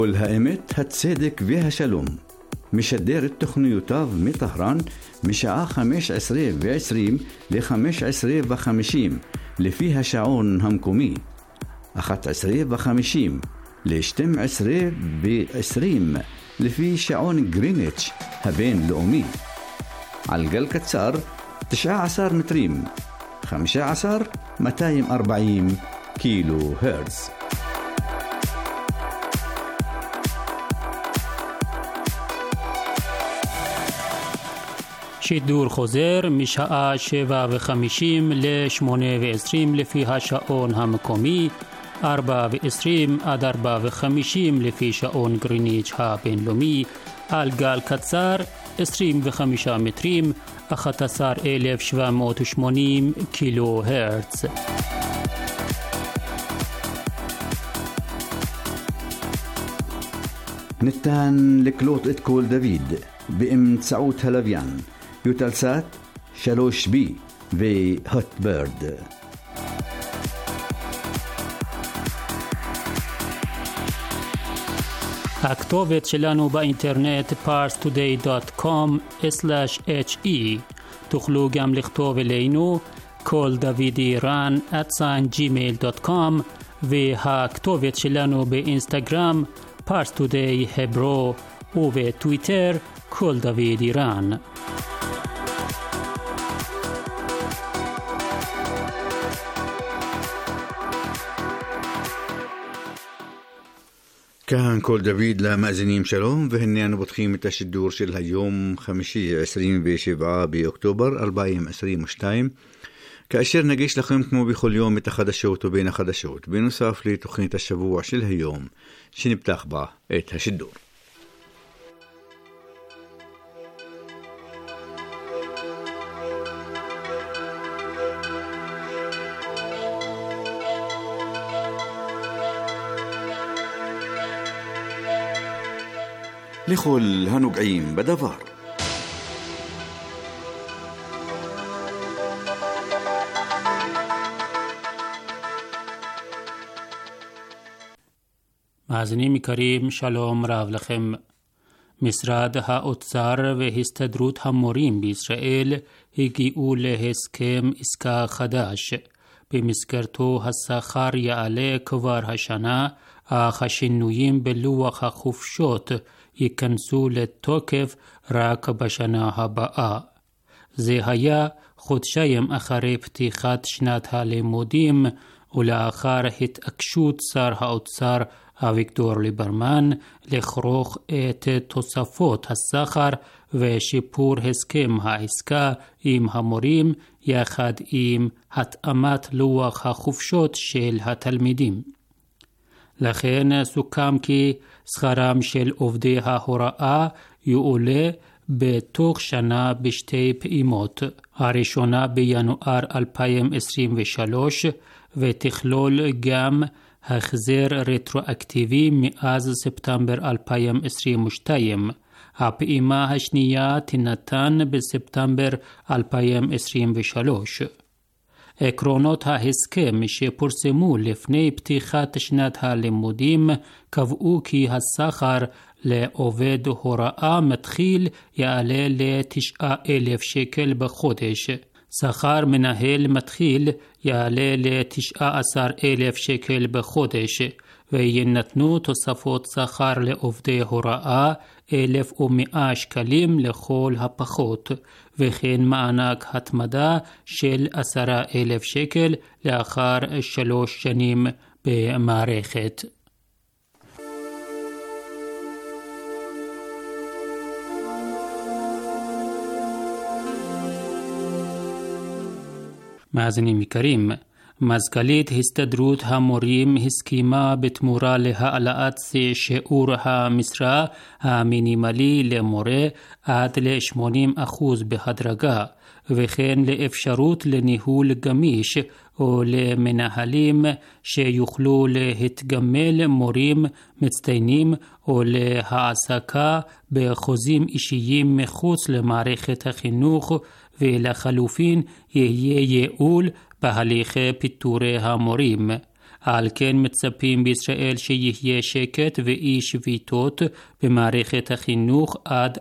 כל האמת, הצדק והשלום. משדר את תוכניותיו מטהרן משעה 15:20 ל-15:50 לפי השעון המקומי, 11:50 ל-12:20 לפי שעון גריניץ' הבינלאומי. על גל קצר 19 מטרים, 15,240 קילו הרץ. שידור חוזר משעה 7:50 ל-8:20 לפי השעון המקומי, 4:20 עד 4:50 לפי שעון גריניץ' הבינלאומי, על גל קצר 25 מטרים, 11,780 קילו הרץ. ניתן לקלוט את קול דוד באמצעות הלוויין יוטלסאט 3B והוטברד. הכתובת שלנו באינטרנט parstoday.com/he. תוכלו גם לכתוב אלינו קול דוד איראן @gmail.com, והכתובת שלנו באינסטגרם parstoday hebro ובטוויטר קול דוד איראן. כאן קול דוד למאזינים שלום, והנה אנו פותחים את השידור של היום חמישי 27 באוקטובר 2022, כאשר נגיש לכם כמו בכל יום את החדשות ובין החדשות, בנוסף לתוכנית השבוע של היום שנפתח בה את השידור. לכל הנוגעים בדבר. מאזינים יקרים, שלום רב לכם. משרד האוצר והסתדרות המורים בישראל הגיעו להסכם עסקה חדש. במסגרתו השכר יעלה כבר השנה, אך השינויים בלוח החופשות ייכנסו לתוקף רק בשנה הבאה. זה היה חודשיים אחרי פתיחת שנת הלימודים, ולאחר התעקשות שר האוצר אביגדור ליברמן לכרוך את תוספות השכר ושיפור הסכם העסקה עם המורים יחד עם התאמת לוח החופשות של התלמידים. לכן סוכם כי שכרם של עובדי ההוראה יועלה בתוך שנה בשתי פעימות, הראשונה בינואר 2023 ותכלול גם החזר רטרואקטיבי מאז ספטמבר 2022. הפעימה השנייה תינתן בספטמבר 2023. עקרונות ההסכם שפורסמו לפני פתיחת שנת הלימודים קבעו כי השכר לעובד הוראה מתחיל יעלה ל9,000 שקל בחודש. שכר מנהל מתחיל יעלה ל19,000 שקל בחודש, וינתנו תוספות שכר לעובדי הוראה 1,100 שקלים לכל הפחות, וכן מענק התמדה של 10,000 שקל לאחר 3 שנים במערכת. מאזינים יקרים, מזכ"לית הסתדרות המורים הסכימה בתמורה להעלאת שיעור המשרה המינימלי למורה עד ל-80% בהדרגה, וכן לאפשרות לניהול גמיש או למנהלים שיוכלו להתגמל מורים מצטיינים או להעסקה בחוזים אישיים מחוץ למערכת החינוך, ולחלופין יהיה ייעול בהליכי פיטורי המורים. על כן מצפים בישראל שיהיה שקט ואי שביתות במערכת החינוך עד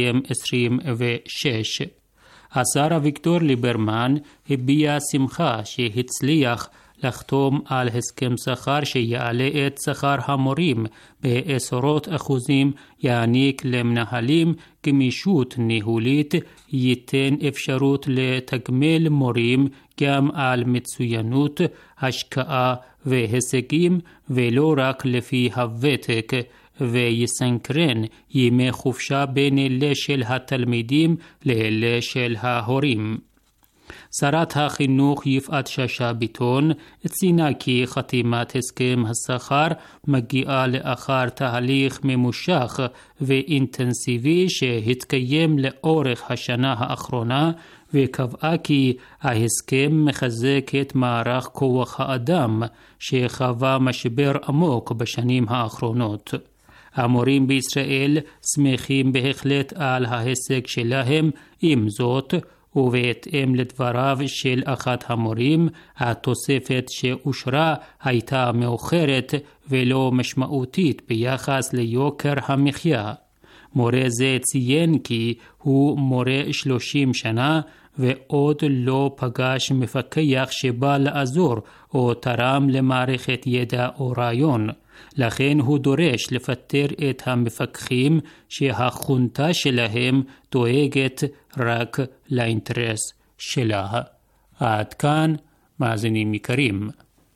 2026. השר אביגדור ליברמן הביע שמחה שהצליח לחתום על הסכם שכר שיעלה את שכר המורים בעשרות אחוזים, יעניק למנהלים גמישות ניהולית, ייתן אפשרות לתגמל מורים גם על מצוינות, השקעה והישגים ולא רק לפי הוותק, ויסנכרן ימי חופשה בין אלה של התלמידים לאלה של ההורים. שרת החינוך יפעת שאשא ביטון ציינה כי חתימת הסכם השכר מגיעה לאחר תהליך ממושך ואינטנסיבי שהתקיים לאורך השנה האחרונה, וקבעה כי ההסכם מחזק את מערך כוח האדם שחווה משבר עמוק בשנים האחרונות. המורים בישראל שמחים בהחלט על ההישג שלהם, עם זאת, ובהתאם לדבריו של אחת המורים, התוספת שאושרה הייתה מאוחרת ולא משמעותית ביחס ליוקר המחיה. מורה זה ציין כי הוא מורה 30 שנה ועוד לא פגש מפקח שבא לעזור או תרם למערכת ידע או רעיון. לכן הוא דורש לפטר את המפקחים שהחונטה שלהם דואגת רק לאינטרס שלה. עד כאן, מאזינים יקרים.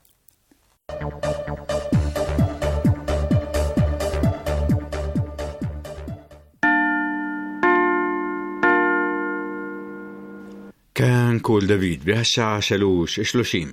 כאן קול דוד והשעה 3:30.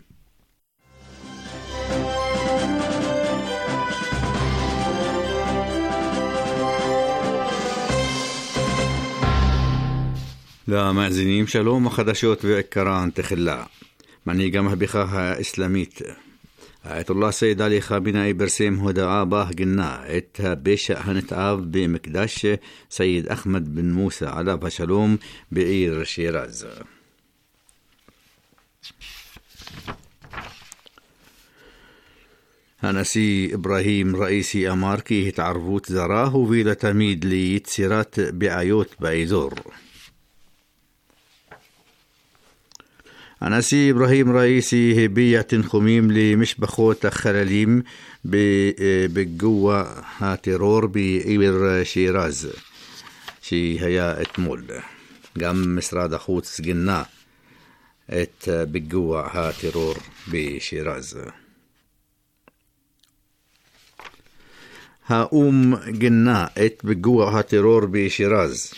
למאזינים שלום, החדשות ועיקרן תחילה. מנהיג המהפכה האסלאמית آية الله سيد علي خامنئي برسم هدعاء باه قلنا بيشا هنتعاف بمقداش سيد أحمد بن موسى على بشلوم بعير شيراز. הנשיא إبراهيم رئيسي אמר כי התערבות זרה הובילה תמיד ליצירת בעיות באזור. הנשיא إبراهيم رئيسي הביע תנחומים למשפחות החללים בגוע הטרור בעיר שירז שהיה אתמול. גם משרד החוץ גינה את בגוע הטרור בשירז. האום גינה את בגוע הטרור בשירז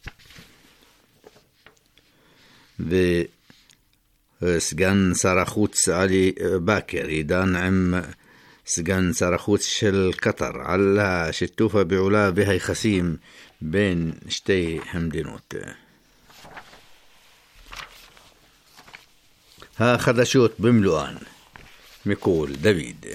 וסגן שר החוץ עלי באקר ידן עם סגן שר החוץ של קטר על שיתוף הפעולה והיחסים בין שתי המדינות. החדשות במלואן מקול דוד.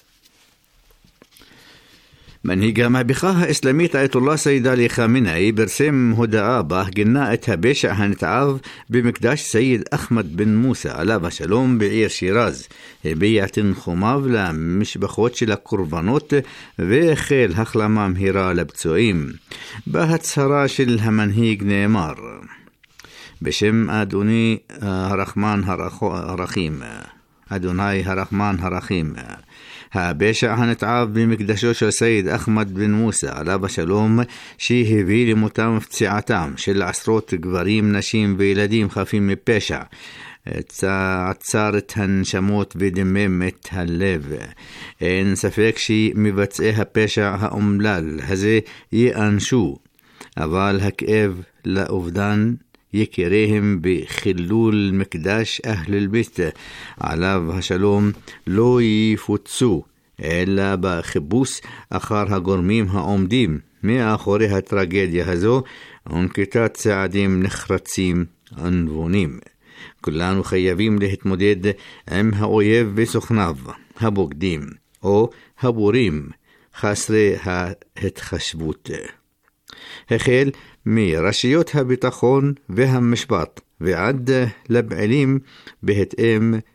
מנהיג המהפכה האסלאמית آية الله سيد علي خامنئي برسم هدعاء باه قلنا بيشا هنتعاف بمقداش سيد أحمد بن موسى على שלום בעיר שירז. הביע תנחומיו למשפחות של הקורבנות והחל החלמה מהירה לפצועים. בהצהרה של המנהיג נאמר: בשם אדוני הרחמן הרחים, אדוני הרחמן הרחים, הבשע הנתעב במקדשו של סייד אחמד בן מוסא עליו השלום, שהביא למותם ופציעתם של עשרות גברים, נשים וילדים חפים מפשע, עצר את הנשמות ודמם את הלב. אין ספק שמבצעי הפשע האומלל הזה ייענשו, אבל הכאב לאובדן יקיריהם בחילול מקדש אהל אל-בית עליו השלום לא יפוצו, אלא בחיפוש אחר הגורמים העומדים מאחורי הטרגדיה הזו ונקיטת צעדים נחרצים ונבונים. כולנו חייבים להתמודד עם האויב וסוכניו הבוגדים או הבורים חסרי ההתחשבות, החל מרשויות הביטחון והמשפט ועד לבעלים בהתאם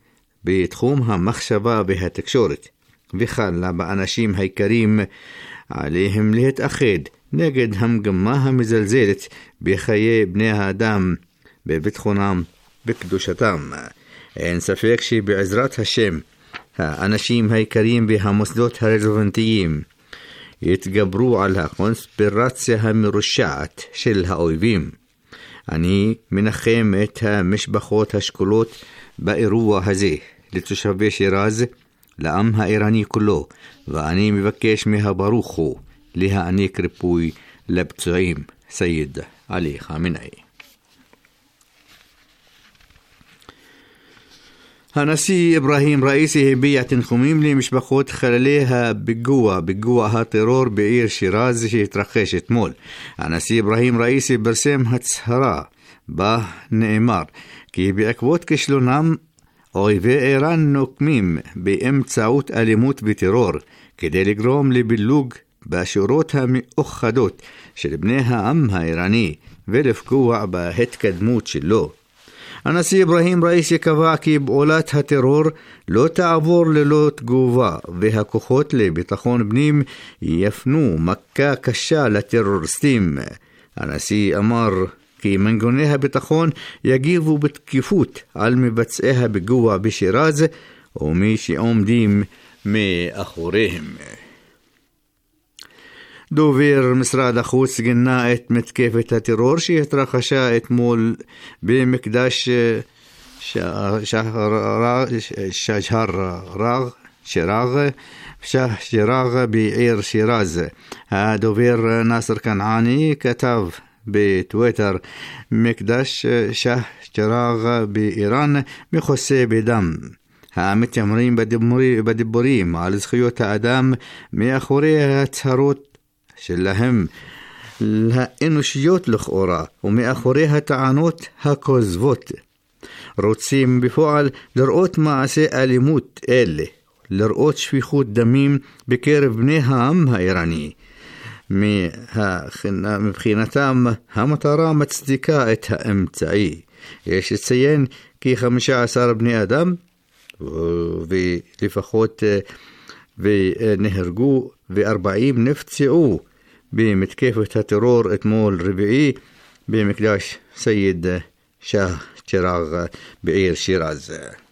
בתחום המחשבה והתקשורת, וחלה באנשים היקרים עליהם להתאחד נגד המגמה המזלזלת בחיי בני האדם, בביטחונם, בקדושתם. אין ספק שבעזרת השם, האנשים היקרים והמוסדות הרלוונטיים יתגברו על הקונספירציה המרושעת של האויבים. אני מנחם את המשפחות השכולות באירוע הזה, לתושבי שירז, לעם האיראני כולו, ואני מבקש מהברוך הוא להעניק ריפוי לפצועים. סייד עלי חמינאי. הנשיא אברהים ראיסי הביע תנחומים למשפחות חללי פיגוע הטרור בעיר שירז שהתרחש אתמול. הנשיא אברהים ראיסי פרסם הצהרה בה נאמר כי בעקבות כישלונם אויבי איראן נוקמים באמצעות אלימות וטרור כדי לגרום לבילוג בשורות המאוחדות של בני העם האיראני ולפגוע בהתקדמות שלו. הנשיא אברהים ראיסי קבע כי פעולת הטרור לא תעבור ללא תגובה, והכוחות לביטחון פנים יפנו מכה קשה לטרוריסטים. הנשיא אמר כי מנגנוני הביטחון יגיבו בתקיפות על מבצעי הפיגוע בשירז ומי שעומדים מאחוריהם. דובר משרד החוץ גינה את מתקפת הטרור שהתרחשה אתמול במקדש שיראג בעיר שירז. הדובר נאסר כנעני כתב בטוויטר: מקדש שיראג באיראן מכוסה בדם. המתיימרים בדיבורים על זכויות האדם מאחורי ההצהרות שלהם האנושיות לכאורה ומאחורי הטענות הכוזבות רוצים בפועל לראות מעשי אלימות אלה, לראות שפיכות דמים בקרב בני העם האיראני. מבחינתם המטרה מצדיקה את האמצעי. יש לציין כי 15 בני אדם ולפחות ונהרגו ו40 נפצעו במתקפת הטרור אתמול רביעי במקדש סייד שאה שיראג בעיר שירז.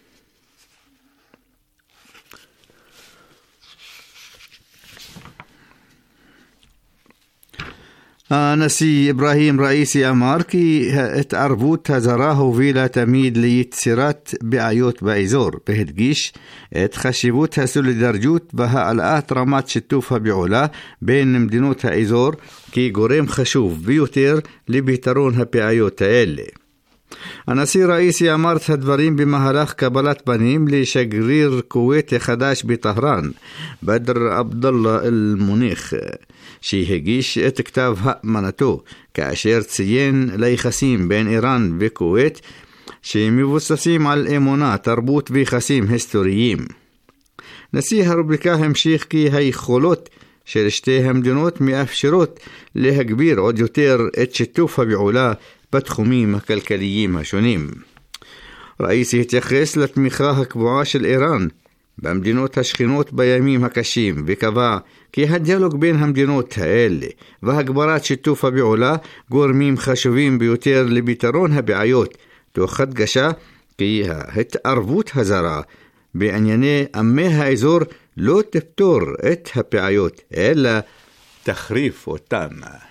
הנשיא אברהים ראיסי אמר כי ההתערבות הזרה הובילה תמיד ליצירת בעיות באזור, והדגיש את חשיבות הסולידריות והעלאת רמת שיתוף הפעולה בין מדינות האזור כגורם חשוב ביותר לפתרון הבעיות האלה. הנשיא ראיסי אמר את הדברים במהלך קבלת פנים לשגריר כווית החדש בטהרן, בדר עבדאללה אל-מוניח, שהגיש את כתב האמנתו, כאשר ציין ליחסים בין איראן וכווית שמבוססים על אמונה, תרבות ויחסים היסטוריים. נשיא הרפובליקה המשיך כי היכולות של שתי המדינות מאפשרות להגביר עוד יותר את שיתוף הפעולה בתחומים הכלכליים השונים. ראיסי התייחס לתמיכה הקבועה של איראן במדינות השכנות בימים הקשים, וקבע כי הדיאלוג בין המדינות האלה והגברת שיתוף הפעולה גורמים חשובים ביותר לפתרון הבעיות, תוך הדגשה כי ההתערבות הזרה בענייני עמי האזור לא תפתור את הבעיות, אלא תחריף אותן.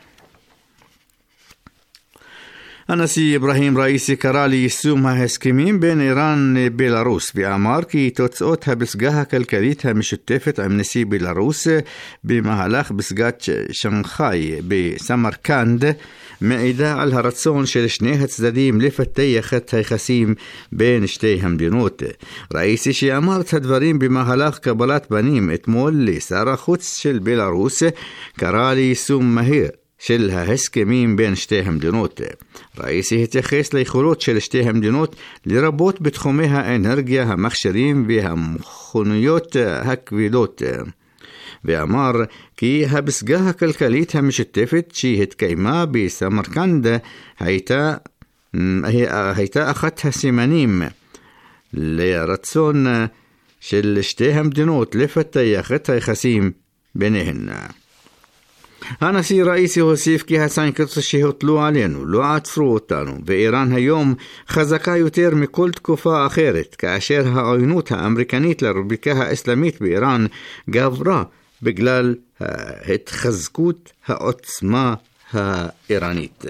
הנשיא אברהים ראיסי קרא ליישום ההסכמים בין איראן לבלרוס, ואמר כי תוצאות הפסגה הכלכלית המשותפת עם נשיא בלרוס במהלך פסגת שנגחאי בסמרקנד מעידה על הרצון של שני הצדדים לפתח את היחסים בין שתי המדינות. ראיסי שאמר את הדברים במהלך קבלת פנים אתמול לשר החוץ של בלרוס קרא ליישום מהיר של ההסכמים בין שתי המדינות. ראיסי התייחס ליכולות של שתי המדינות לרבות בתחומי האנרגיה, המכשירים והמכוניות הכבדות, ואמר כי הפסגה הכלכלית המשותפת שהתקיימה בסמרקנד הייתה אחת הסימנים לרצון של שתי המדינות לפתח את היחסים ביניהן. הנשיא ראיסי הוסיף כי הסנקציות שהוטלו עלינו לא עצרו אותנו, ואיראן היום חזקה יותר מכל תקופה אחרת, כאשר העוינות האמריקנית לרפובליקה האסלאמית באיראן גברה בגלל התחזקות העוצמה האיראנית.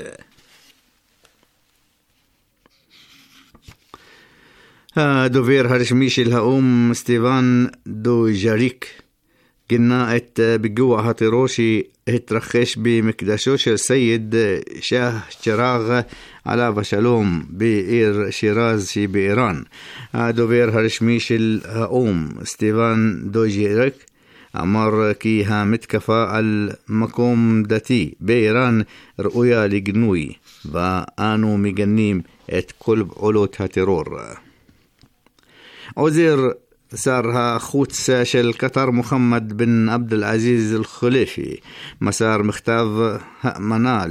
הדובר הרשמי של האום סטיבן דוז'ריק גינה את פיגוע הטרור שהתרחש במקדשו של סייד שאה צ'ראג עליו השלום בעיר שיראז שבאיראן. הדובר הרשמי של האום סטיבן דוז'ריק אמר כי המתקפה על מקום דתי באיראן ראויה לגנוי, ואנו מגנים את כל פעולות הטרור. עוזר שר החוץ של קטר מוחמד בן עבד אל-עזיז אל-חליפי מסר מכתב האמנה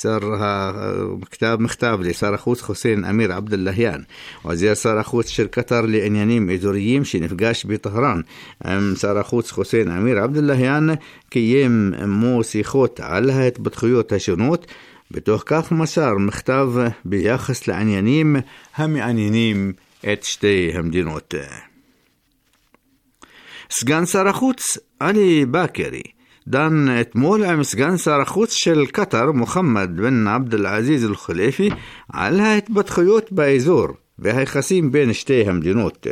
מכתב לשר החוץ חוסיין אמיר עבד-אללהיאן, עוזר שר החוץ של קטר לעניינים אזוריים, שנפגש בטהרן עם שר החוץ חוסיין אמיר עבד-אללהיאן, קיים עמו שיחות על ההתפתחויות השונות. בתוך כך מסר מכתב ביחס לעניינים המעניינים את שתי המדינות. סגן שר החוץ עלי באקרי דן אתמול עם סגן שר החוץ של קטר מוחמד בן עבד אל-עזיז אל-חליפי על ההתפתחויות באזור והיחסים בין שתי המדינות.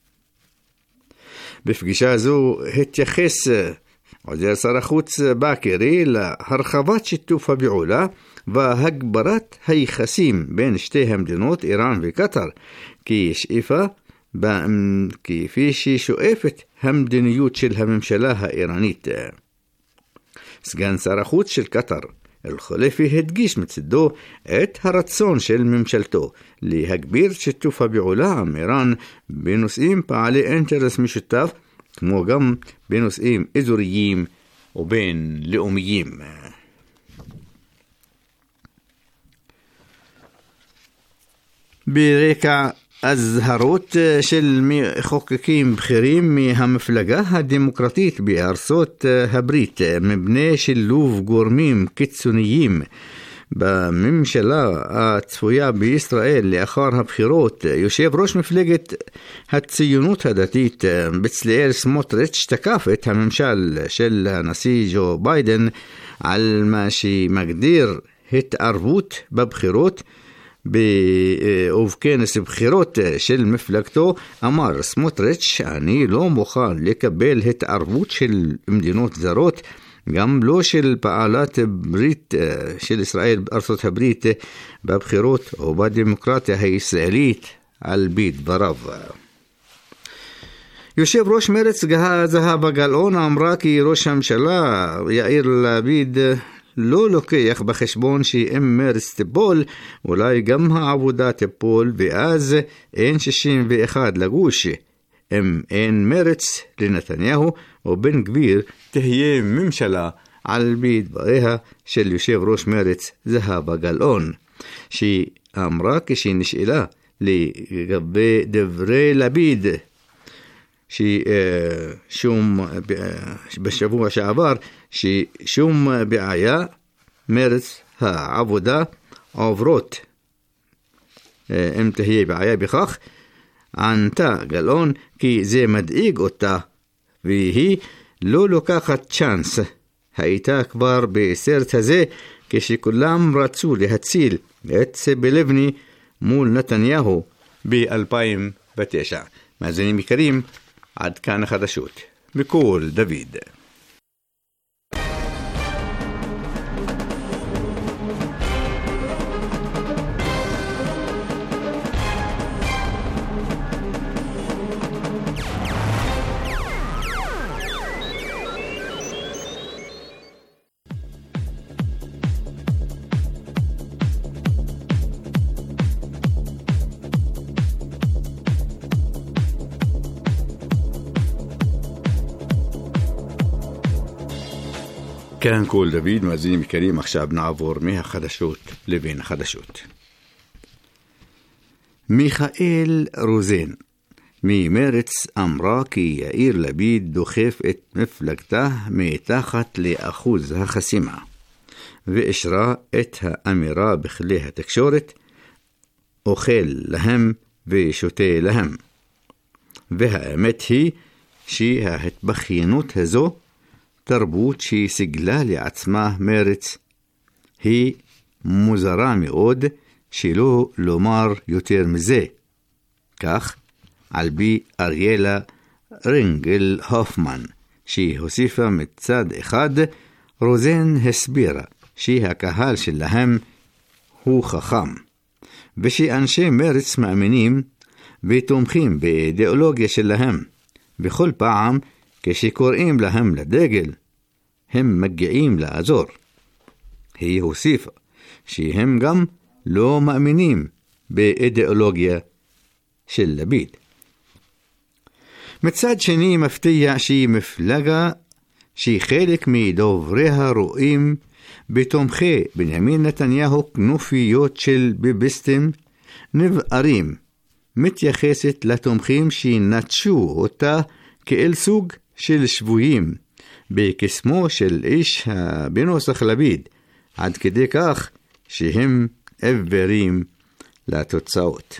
בפגישה זו התייחס עוזר שר החוץ באקרי להרחבת שיתוף הפעולה והגברת היחסים בין שתי המדינות איראן וקטר, כפי ששואפת המדיניות של הממשלה האיראנית. סגן שר החוץ של קטר אל-חליפי הדגיש מצדו את הרצון של ממשלתו להגביר שיתוף הפעולה עם איראן בנושאים פעלי אינטרס משותף, כמו גם בנושאים אזוריים ובין לאומיים. ברקע אזהרות של מחוקקים בכירים מהמפלגה הדמוקרטית בארצות הברית מפני שילוב גורמים קיצוניים בממשלה הצפויה בישראל לאחר הבחירות, יושב ראש מפלגת הציונות הדתית בצלאל סמוטריץ' תקף את הממשל של הנשיא ג'ו ביידן על מה שמגדיר התערבות בבחירות. ובכנס בחירות של מפלגתו אמר סמוטריץ', אני לא מוכן לקבל התערבות של מדינות זרות, גם לא של פעלת ברית של ישראל בארצות הברית בבחירות או בדמוקרטיה הישראלית על פי דבריו. יושב ראש מרצ זהבה גלאון אמרה כי ראש הממשלה יאיר לפיד לא לוקח בחשבון שאם מרצ תיפול, אולי גם העבודה תיפול, ואז אין 61 לגוש. אם אין מרצ לנתניהו או בן גביר, תהיה ממשלה, על פי דבריה של יושב ראש מרצ זהבה גלאון, שאמרה כשנשאלה לגבי דברי לפיד בשבוע שעבר ששום בעיה מרצ העבודה עוברות, אם תהיה בעיה בכך, ענתה גלאון כי זה מדאיג אותה והיא לא לוקחת צ'אנס. הייתה כבר בסרט הזה כשכולם רצו להציל את ציפי לבני מול נתניהו ב-2009. מאזינים יקרים, עד כאן החדשות בקול דוד. כאן קול דוד, מאזינים יקרים, עכשיו נעבור מהחדשות לבין החדשות. מיכאל רוזן, ממרץ אמרה כי יאיר לפיד דוחף את מפלגתה מתחת לאחוז החסימה, ואישרה את האמירה בכלי התקשורת, אוכל להם ושותה להם. והאמת היא שההתבכיינות הזו, תרבות שסגלה לעצמה מרץ, היא מוזרה מאוד, שלא לומר יותר מזה. כך, על פי אריאלה רינגל הופמן, שהוסיפה מצד אחד, רוזן הסבירה שהקהל שלהם הוא חכם, ושאנשי מרץ מאמינים ותומכים באידיאולוגיה שלהם, בכל פעם כשקוראים להם לדגל, הם מגיעים לעזור. היא הוסיפה שהם גם לא מאמינים באידיאולוגיה של לפיד. מצד שני, מפתיע שהיא מפלגה שחלק מדובריה רואים בתומכי בנימין נתניהו כנופיות של ביביסטים נבערים, מתייחסת לתומכים שנטשו אותה כאל סוג של שבויים בקסמו של איש בנוסח לפיד, עד כדי כך שהם עיוורים לתוצאות.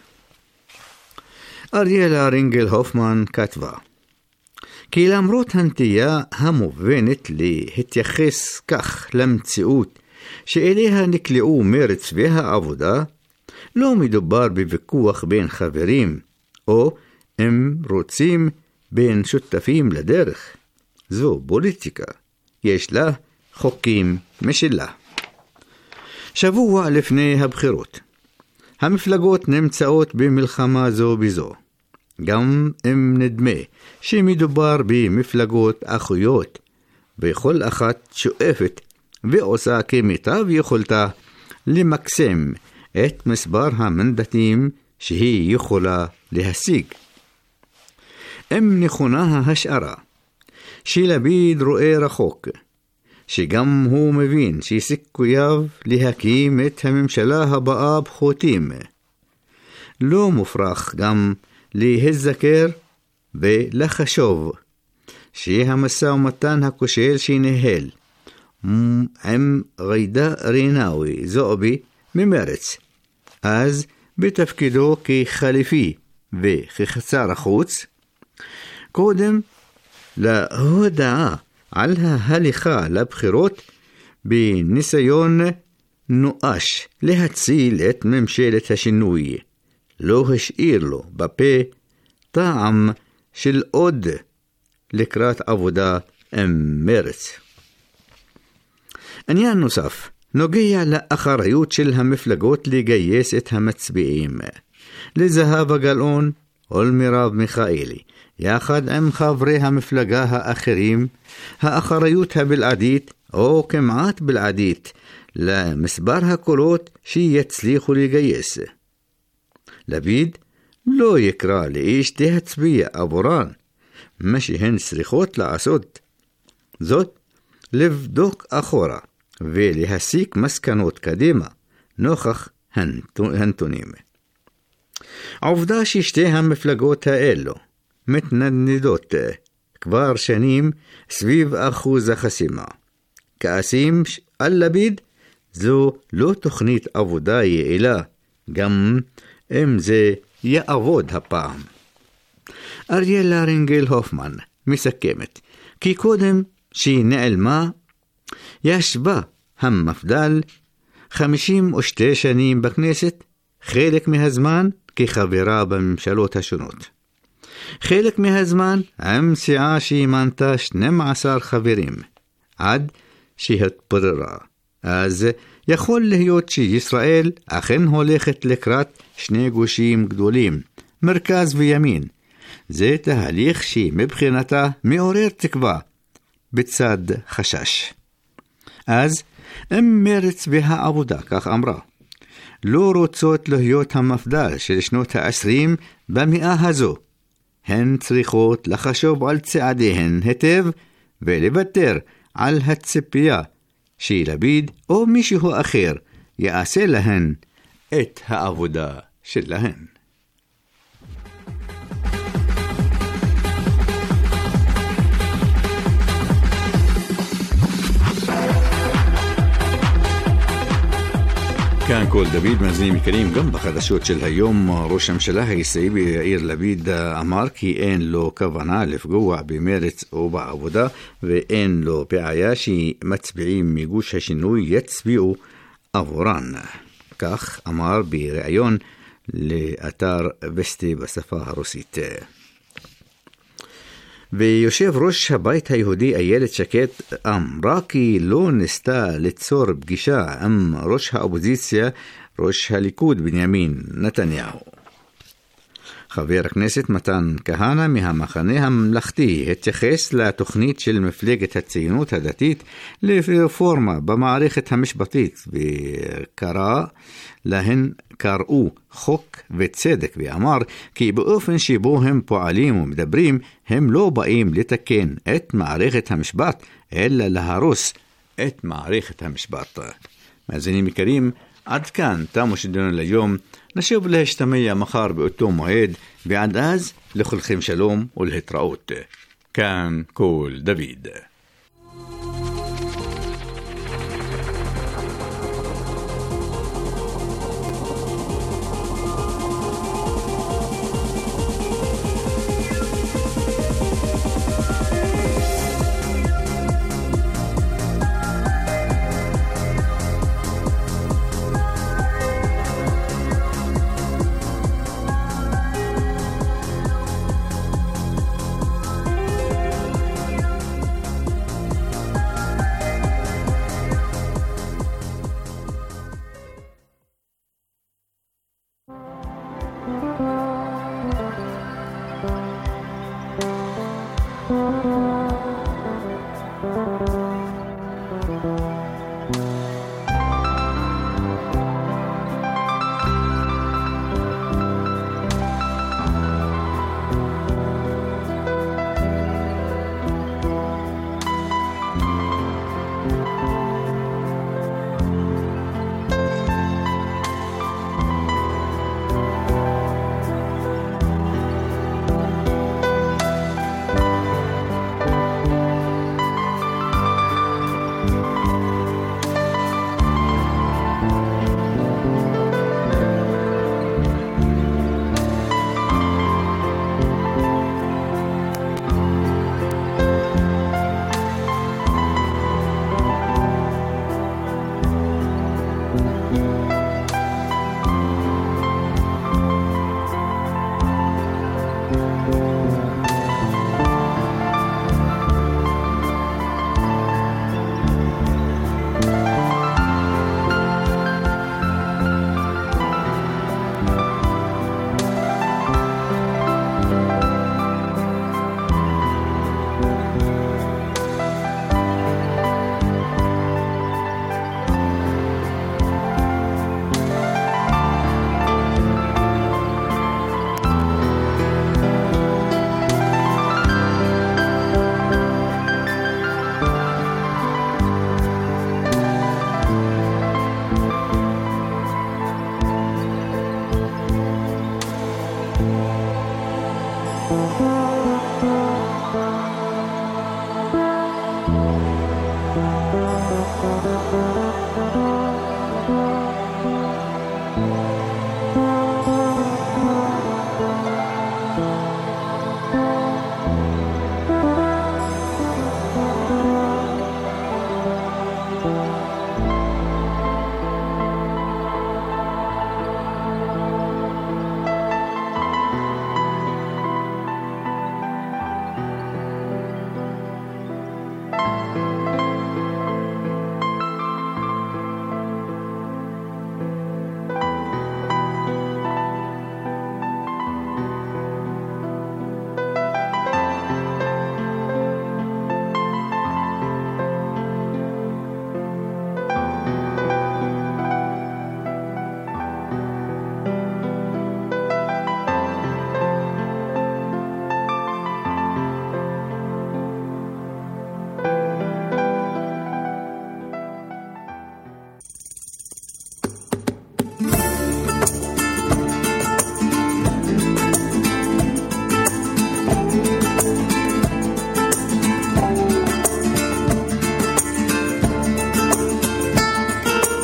אריאלה רינגל הופמן כתבה כי למרות הנטייה המובנת להתייחס כך למציאות שאליה נקלעו מרץ והעבודה, לא מדובר בוויכוח בין חברים, או אם רוצים בין שותפים לדרך. זו פוליטיקה, יש לה חוקים משלה. שבוע לפני הבחירות, המפלגות נמצאות במלחמה זו בזו. גם אם נדמה שמדובר במפלגות אחיות, וכל אחת שואפת ועושה כמיטב יכולתה למקסם את מספר המנדטים שהיא יכולה להשיג. אם נכונה ההשערה שלפיד רואה רחוק, שגם הוא מבין שסיכוייו להקים את הממשלה הבאה פחותים, לא מופרך גם להזכר ולחשוב שהמשא ומתן הכושל שינהל עם ג'ידא רינאוי זועבי ממרץ, אז בתפקידו כחליפי וכחצר החוץ, קודם להודעה על ההליכה לבחירות בניסיון נואש להציל את ממשלת השינוי, לא השאיר לו בפה טעם של עוד לקראת עבודה עם מרץ. עניין נוסף נוגע לאחריות של המפלגות לגייס את המצביעים. לזהבה גלאון ולמרב מיכאלי, יחד עם חברי המפלגה האחרים, האחריות הבלעדית או כמעט בלעדית למספר הקולות שיצליחו לגייס. לפיד לא יקרא לאיש להצביע עבורן, מה שהן צריכות לעשות זאת לבדוק אחורה ולהסיק מסקנות קדימה נוכח הנתונים. העובדה ששתי המפלגות האלו מתנדנדות כבר שנים סביב אחוז החסימה, כעסים על לפיד, זו לא תוכנית עבודה יעילה, גם אם זה יעבוד הפעם. אריאלה רינגל הופמן מסכמת כי קודם שהיא נעלמה, ישבה המפד"ל 52 שנים בכנסת, חלק מהזמן כחברה בממשלות השונות. חלק מהזמן עם סיעה שהיא מנתה 12 חברים, עד שהתפוררה. אז יכול להיות שישראל אכן הולכת לקראת שני גושים גדולים, מרכז וימין. זה תהליך שמבחינתה מעורר תקווה, בצד חשש. אז אם מרץ והעבודה, כך אמרה, לא רוצות להיות המפד"ל של שנות ה-20 במאה הזו, הן צריכות לחשוב על צעדיהן היטב ולוותר על הציפייה שלפיד או מישהו אחר יעשה להן את העבודה שלהן. كان كول دبيد مازنين الكريم جنب خدشوت של היום ראש הממשלה הישראלי יאיר לפיד אמר כי אין לו כוונה לפגוע במרץ או בעבודה ואין לו בעיה שמצביעים מגוש השינוי יצביעו עבורן. כך אמר בריאיון לאתר וסטי בשפה הרוסית. ויושב ראש הבית היהודי איילת שקד אמרה כי לא ניסתה ליצור פגישה עם ראש האופוזיציה, ראש הליכוד בנימין נתניהו. חבר הכנסת מתן כהנא מהמחנה הממלכתי התייחס לתוכנית של מפלגת הציונות הדתית לרפורמה במערכת המשפטית קראו חוק וצדק ואמר כי באופן שבו הם פועלים ומדברים הם לא באים לתקן את מערכת המשפט אלא להרוס את מערכת המשפט. מאזינים יקרים, עד כאן תמו שידונו ליום. נשוב להשתמע מחר באותו מועד ועד אז לכולכם שלום ולהתראות. כאן כל דוד.